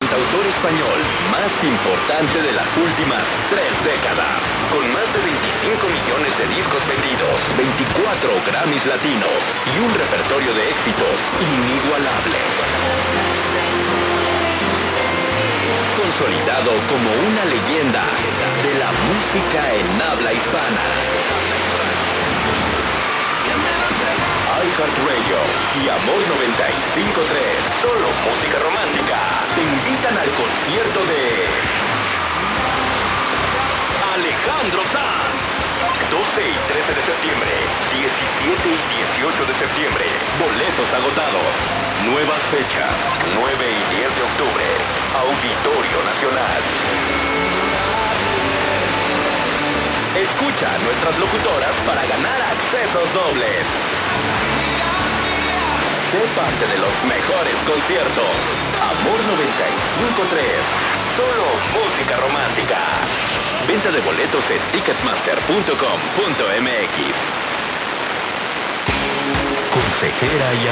cantautor español más importante de las últimas 3 décadas. Con más de 25 millones de discos vendidos, 24 Grammys latinos y un repertorio de éxitos inigualable. Consolidado como una leyenda de la música en habla hispana. iHeartRadio y Amor 95.3, solo música romántica, te invitan al concierto de Alejandro Sanz. 12 y 13 de septiembre, 17 y 18 de septiembre, boletos agotados. Nuevas fechas, 9 y 10 de octubre, Auditorio Nacional. Escucha a nuestras locutoras para ganar accesos dobles. Sé parte de los mejores conciertos. Amor 95.3. Solo música romántica. Venta de boletos en ticketmaster.com.mx. Consejera y